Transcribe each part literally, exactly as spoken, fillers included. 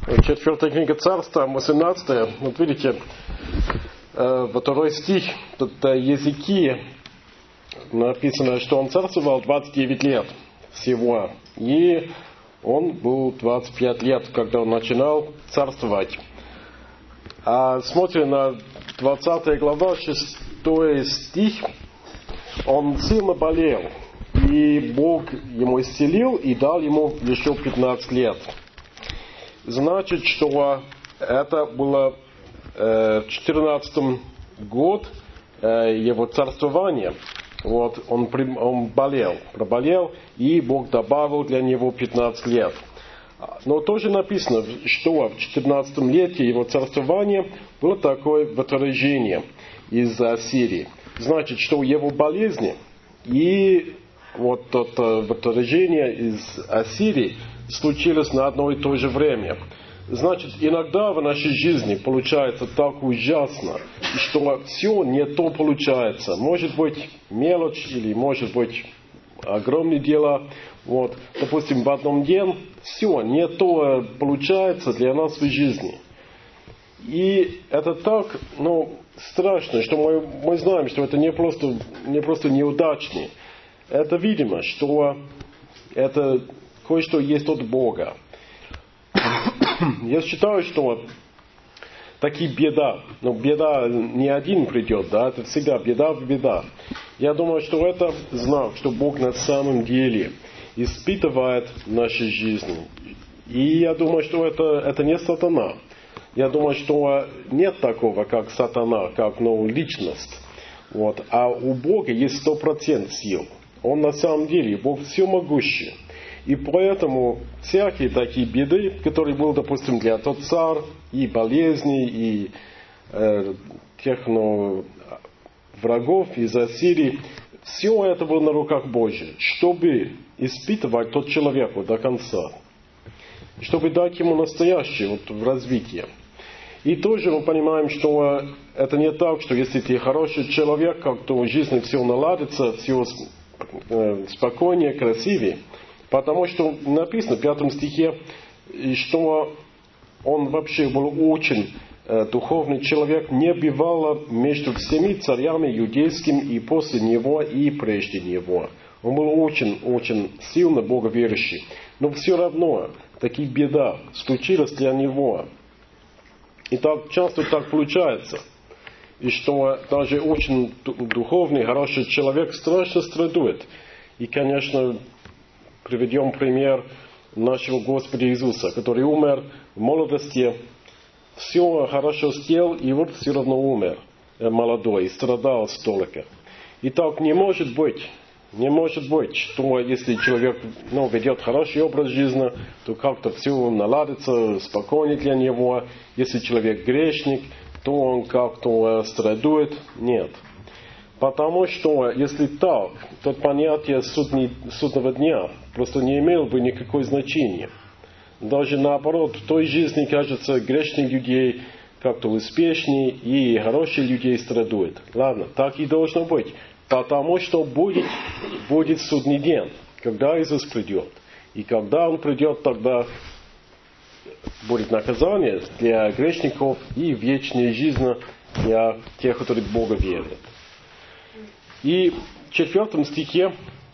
Четвертая книга Царства, восемнадцатая. Вот видите, во второй стих, тут Езекия, написано, что он царствовал двадцать девять лет всего. И он был двадцать пять лет, когда он начинал царствовать. А смотрим на двадцатая глава, шестой стих, он сильно болел. И Бог ему исцелил и дал ему еще пятнадцать лет. Значит, что это было в четырнадцатом год его царствования. Вот, он, он болел, проболел, и Бог добавил для него пятнадцать лет. Но тоже написано, что в четырнадцатом лете его царствования было такое отражение из Ассирии. Значит, что его болезни и вот это отражение из Ассирии случилось на одно и то же время. Значит, иногда в нашей жизни получается так ужасно, что все не то получается. Может быть мелочь или может быть огромные дела. Вот. Допустим, в одном дне все не то получается для нас в жизни. И это так, ну, страшно, что мы, мы знаем, что это не просто, не просто неудачный. Это видимо, что это кое-что есть от Бога. Я считаю, что такие беда, но беда не один придет, да, это всегда беда в беда. Я думаю, что это знак, что Бог на самом деле испытывает наши жизни. И я думаю, что это, это не сатана. Я думаю, что нет такого, как сатана, как ну, личность. Вот. А у Бога есть сто процентов сил. Он на самом деле, Бог всемогущий. И поэтому всякие такие беды, которые были, допустим, для тот царь, и болезни, и э, тех ну, врагов из Ассирии, все это было на руках Божьих, чтобы испытывать тот человека до конца, чтобы дать ему настоящее вот, в развитии. И тоже мы понимаем, что это не так, что если ты хороший человек, как-то в жизни все наладится, все э, спокойнее, красивее. Потому что написано в пятом стихе, что он вообще был очень э, духовный человек, не бывало между всеми царями иудейскими и после него, и прежде него. Он был очень-очень сильно боговерящий. Но все равно такие беда случилась для него. И так часто так получается. И что даже очень духовный, хороший человек страшно страдает. И, конечно, приведем пример нашего Господа Иисуса, который умер в молодости, все хорошо сделал, и вот все равно умер молодой, и страдал столько. И так не может быть, не может быть, что если человек ну, ведет хороший образ жизни, то как-то все наладится спокойнее для него. Если человек грешник, то он как-то страдает. Нет. Потому что, если так, то понятие судни, судного дня просто не имело бы никакого значения. Даже наоборот, в той жизни, кажется, грешных людей как-то успешнее, и хорошие людей страдают. Ладно, так и должно быть. Потому что будет, будет судный день, когда Иисус придет. И когда Он придет, тогда будет наказание для грешников и вечная жизнь для тех, которые в Бога верят. И в четвертом стихе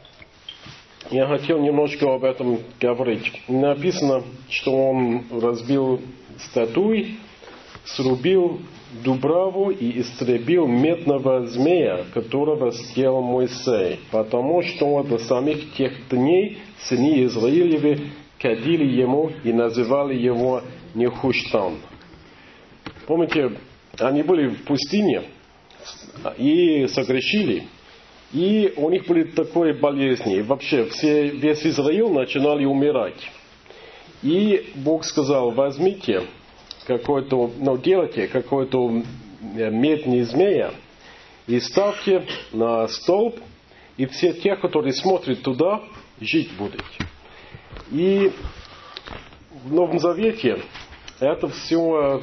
я хотел немножко об этом говорить. Написано, что он разбил статуи, срубил дубраву и истребил медного змея, которого сделал Моисей, потому что до самих тех дней сыны Израилевы кадили ему и называли его Нехуштан. Помните, они были в пустыне и согрешили, и у них были такие болезни. И вообще все, весь Израиль начинали умирать. И Бог сказал: возьмите какой-то, ну, делайте какой-то медный змея и ставьте на столб, и все те, которые смотрят туда, жить будут. И в Новом Завете это все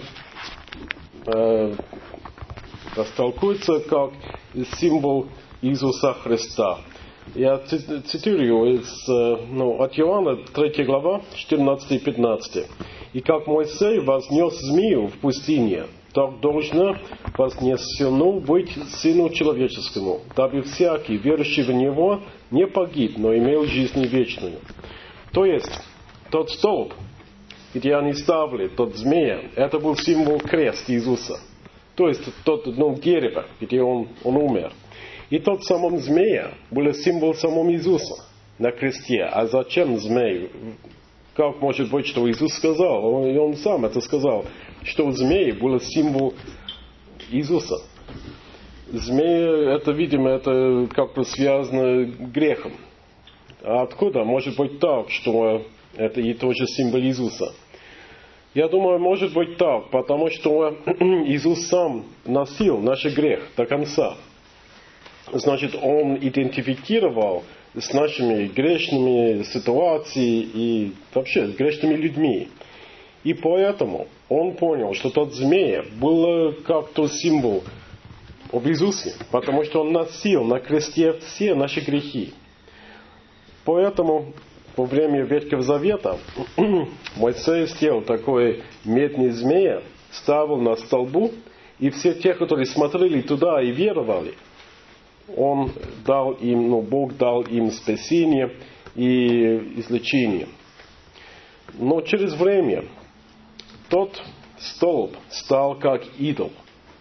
э, растолкуется как символ Иисуса Христа. Я цитирую из, ну, от Иоанна, третья глава, четырнадцатый и пятнадцатый. И как Моисей вознес змею в пустыне, так должно вознесено быть Сыну Человеческому, дабы всякий, верующий в Него, не погиб, но имел жизнь вечную. То есть, тот столб, где они ставили, тот змея, это был символ крест Иисуса. То есть, тот ну, дерево, где он, он умер. И тот самый змея был символ самого Иисуса на кресте. А зачем змей? Как может быть, что Иисус сказал? Он, и он сам это сказал, что змей был символ Иисуса. Змея, это, видимо, это как-то связано с грехом. А откуда? Может быть так, что это и тоже символ Иисуса. Я думаю, может быть так, потому что Иисус сам носил наш грех до конца. Значит, Он идентифицировал с нашими грешными ситуациями и вообще с грешными людьми. И поэтому Он понял, что тот змея был как-то символ об Иисусе, потому что Он носил на кресте все наши грехи. Поэтому во время Ветхого Завета Моисей сделал такой медный змея, ставил на столбу, и все те, которые смотрели туда и веровали, Он дал им, ну, Бог дал им спасение и излечение. Но через время тот столб стал как идол.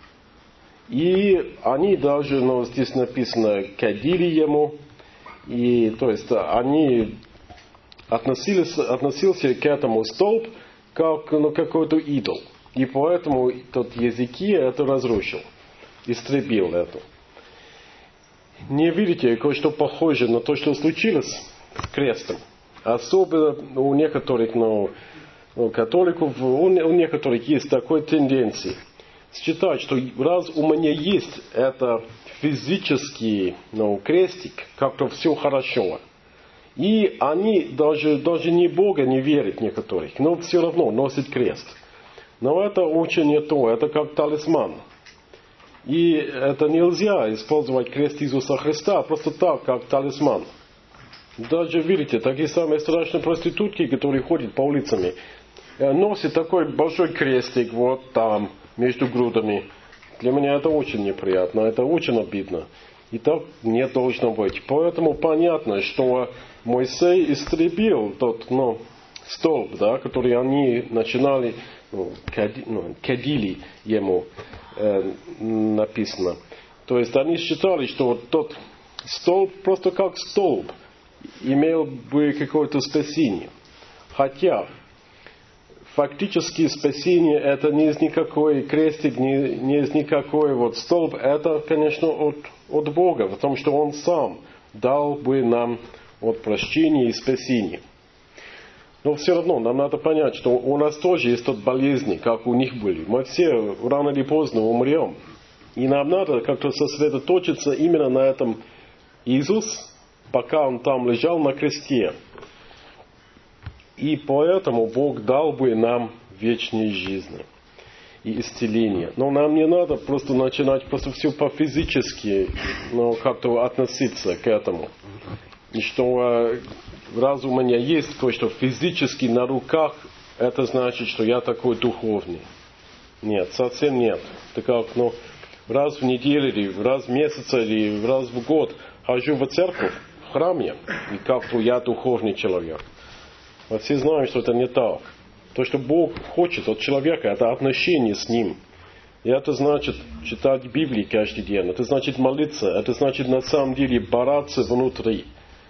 И они даже, ну, здесь написано, кадили ему, и, то есть, они относились, относился к этому столб как, ну, какой-то идол. И поэтому тот Езекия это разрушил, истребил это. Не видите кое-что похожее на то, что случилось с крестом? Особенно у некоторых, ну, католиков, у некоторых есть такой тенденции считать, что раз у меня есть это физический, ну, крестик, как-то все хорошо. И они даже, даже не Бога не верят некоторых, но все равно носят крест. Но это очень не то, это как талисман. И это нельзя использовать крест Иисуса Христа просто так, как талисман. Даже, видите, такие самые страшные проститутки, которые ходят по улицам, носят такой большой крестик вот там, между грудами. Для меня это очень неприятно, это очень обидно. И так не должно быть. Поэтому понятно, что Моисей истребил тот, ну, столб, да, который они начинали, ну, кади, ну, кадили ему, э, написано. То есть они считали, что вот тот столб просто как столб имел бы какое-то спасение. Хотя фактически спасение это не из никакой крестик, не, не из никакой вот столб, это, конечно, от, от Бога, потому что Он сам дал бы нам от прощения и спасения. Но все равно нам надо понять, что у нас тоже есть тот болезни, как у них были. Мы все рано или поздно умрем. И нам надо как-то сосредоточиться именно на этом Иисус, пока Он там лежал на кресте. И поэтому Бог дал бы нам вечную жизнь и исцеление. Но нам не надо просто начинать просто все по-физически, но как-то относиться к этому. И что раз у меня есть то, что физически на руках, это значит, что я такой духовный. Нет, совсем нет. Это как, ну, раз в неделю, или раз в месяц, или раз в год хожу в церковь, в храме, и как-то я духовный человек. Мы все знаем, что это не так. То, что Бог хочет от человека, это отношение с Ним. И это значит читать Библию каждый день. Это значит молиться. Это значит на самом деле бороться внутри.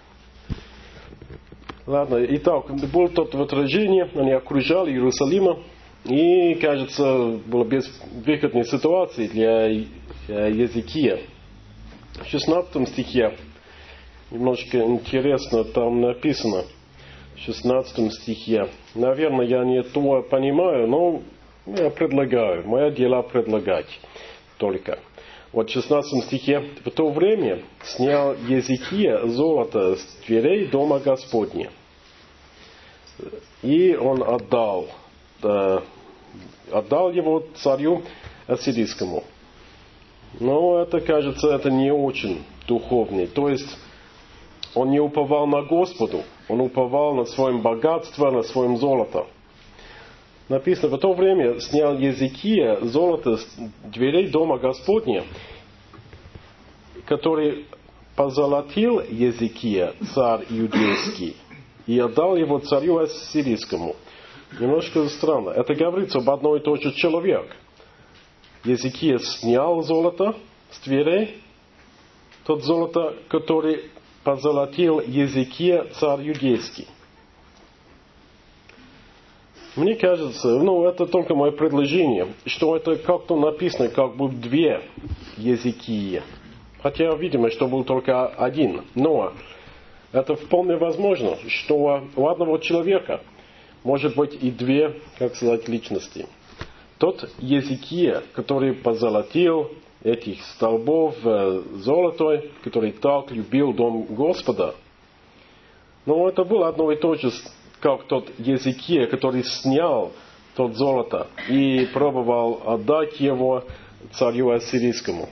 Ладно, итак, было тот отражение, они окружали Иерусалим, и, кажется, была безвыходная ситуация для Езекия. В шестнадцатом стихе, немножко интересно, там написано, в шестнадцатом стихе, наверное, я не то понимаю, но я предлагаю, мое дело предлагать только. Вот в шестнадцатом стихе, в то время снял Езекия золото с дверей дома Господня. И он отдал, э, отдал его царю Ассирийскому. Но это, кажется, это не очень духовный. То есть, он не уповал на Господу, он уповал на своем богатстве, на своем золото. Написано, в то время снял Езекия золото с дверей дома Господня, который позолотил Езекия, царь иудейский, и отдал его царю ассирийскому. Немножко странно. Это говорится об одной и той же человек. Езекия снял золото с дверей, тот золото, который позолотил Езекия, царь иудейский. Мне кажется, ну это только мое предложение, что это как-то написано, как бы две Езекии. Хотя, видимо, что был только один. Но это вполне возможно, что у одного человека может быть и две, как сказать, личности. Тот Езекия, который позолотил этих столбов золотой, который так любил дом Господа, но это было одно и то же, как тот Езекия, который снял тот золото и пробовал отдать его царю ассирийскому.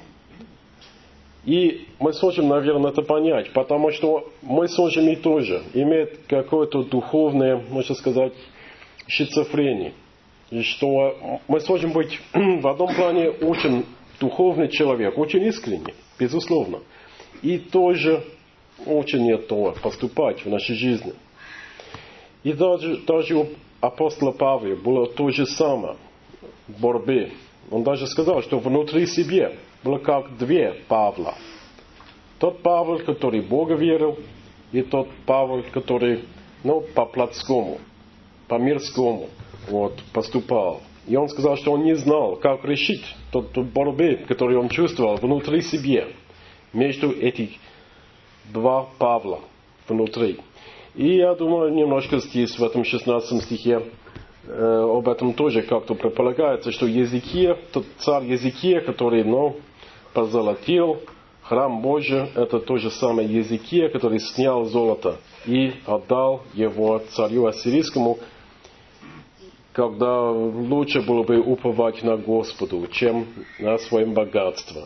И мы сможем, наверное, это понять, потому что мы сможем и тоже иметь какое-то духовное, можно сказать, шизофрение. И что мы сможем быть в одном плане очень духовный человек, очень искренний, безусловно, и тоже очень не то поступать в нашей жизни. И даже, даже у апостола Павла было то же самое в борьбе. Он даже сказал, что внутри себя было как две Павла. Тот Павел, который Бога верил, и тот Павел, который, ну, по плотскому, по мирскому, вот, поступал. И он сказал, что он не знал, как решить тот, тот борьбы, которую он чувствовал внутри себя, между этих два Павла внутри. И я думаю, немножко здесь, в этом шестнадцатом стихе, э, об этом тоже как-то предполагается, что Езекия, тот царь Езекия, который, ну, позолотил храм Божий, это то же самое Езекия, который снял золото и отдал его царю ассирийскому, когда лучше было бы уповать на Господу, чем на своем богатстве.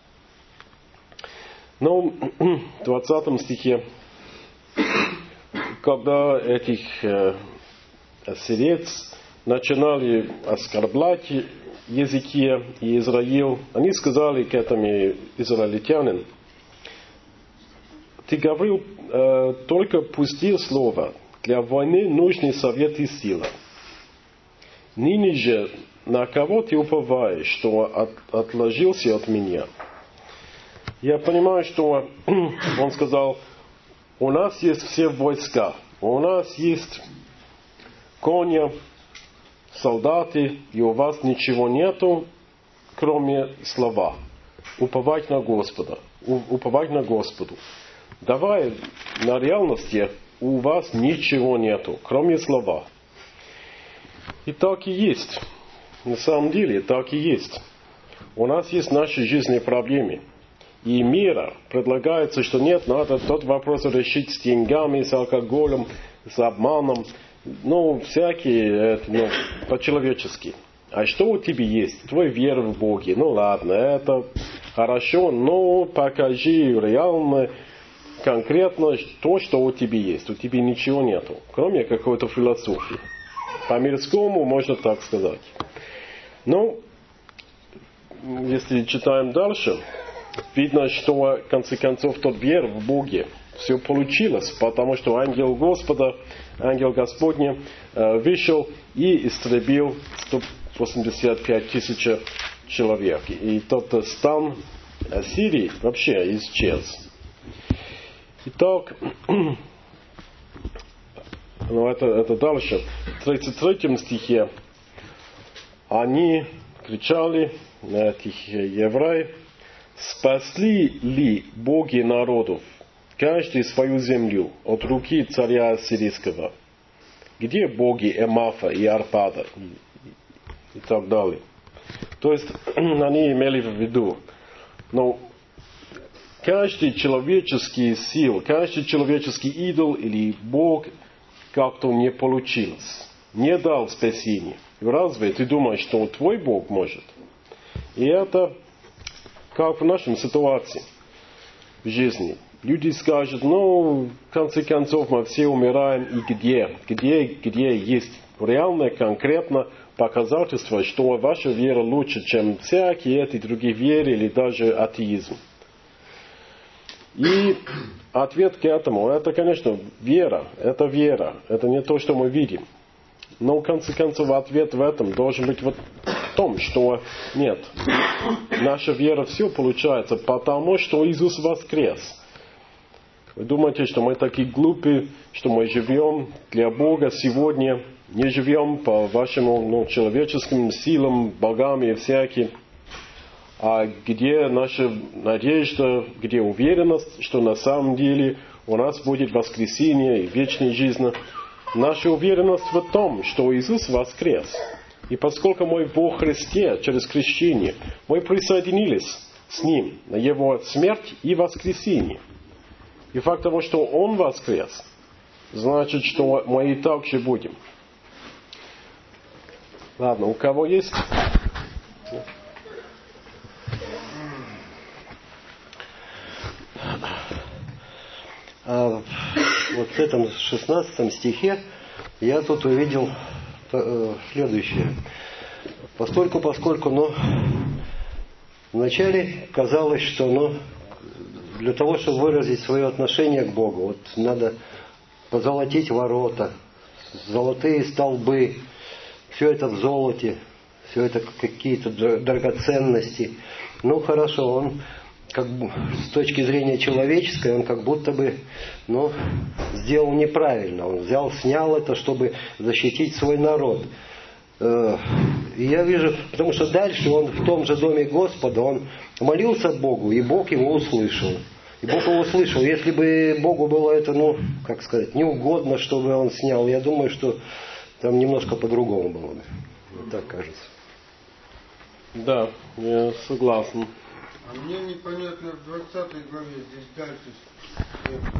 Но в двадцатом стихе, когда этих э, ассирийц начинали оскорблять Езекия и Израиль, они сказали к этому израильтянам: ты говорил, э, только пустил слово, для войны нужны совет и сила. Ныне же на кого ты уповаешь, что от, отложился от меня? Я понимаю, что он сказал: у нас есть все войска, у нас есть кони, солдаты, и у вас ничего нету, кроме слова. Уповать на Господа. Уповать на Господу. Давай, на реальности у вас ничего нету, кроме слова. И так и есть. На самом деле, так и есть. У нас есть наши жизненные проблемы. И мира предлагается, что нет, надо тот вопрос решить с деньгами, с алкоголем, с обманом. Ну, всякие, это, ну, по-человечески. А что у тебя есть? Твой вера в Боге. Ну, ладно, это хорошо, но покажи реально, конкретно то, что у тебя есть. У тебя ничего нету, кроме какой-то философии. По-мирскому можно так сказать. Ну, если читаем дальше, видно, что в конце концов тот вера в Боге все получилось, потому что ангел Господа, ангел Господня вышел и истребил сто восемьдесят пять тысяч человек. И тот стан Ассирии вообще исчез. Итак, ну это, это дальше. В тридцать третьем стихе они кричали на этих евреев: спасли ли боги народов, каждый свою землю, от руки царя ассирийского? Где боги Эмафа и Арпада? И, и так далее. То есть, они имели в виду, но каждый человеческий сил, каждый человеческий идол или бог как-то не получилось, не дал спасения. Разве ты думаешь, что твой Бог может? И это как в нашей ситуации в жизни. Люди скажут: ну, в конце концов, мы все умираем, и где? Где, где есть реальное, конкретно показательство, что ваша вера лучше, чем всякие эти другие веры или даже атеизм. И ответ к этому, это, конечно, вера. Это вера. Это не то, что мы видим. Но, в конце концов, ответ в этом должен быть вот в том, что нет. Наша вера все получается, потому что Иисус воскрес. Вы думаете, что мы такие глупые, что мы живем для Бога сегодня, не живем по вашим ну, человеческим силам, богам и всяким. А где наша надежда, где уверенность, что на самом деле у нас будет воскресение и вечная жизнь. Наша уверенность в том, что Иисус воскрес. И поскольку мы во Христе через крещение, мы присоединились с Ним на Его смерть и воскресение. И факт того, что Он воскрес, значит, что мы и так же будем. Ладно, у кого есть? А вот в этом шестнадцатом стихе я тут увидел следующее. Постольку, поскольку, ну, вначале казалось, что, ну, для того, чтобы выразить свое отношение к Богу, вот надо позолотить ворота, золотые столбы, все это в золоте, все это какие-то драгоценности. Ну, хорошо, он как бы, с точки зрения человеческой, он как будто бы, ну, сделал неправильно. Он взял, снял это, чтобы защитить свой народ. И я вижу, потому что дальше он в том же доме Господа, он молился Богу, и Бог его услышал. И Бог его услышал. Если бы Богу было это, ну, как сказать, неугодно, чтобы он снял, я думаю, что там немножко по-другому было бы. Вот так кажется. Да, я согласен. А мне непонятно в двадцатой главе здесь дальше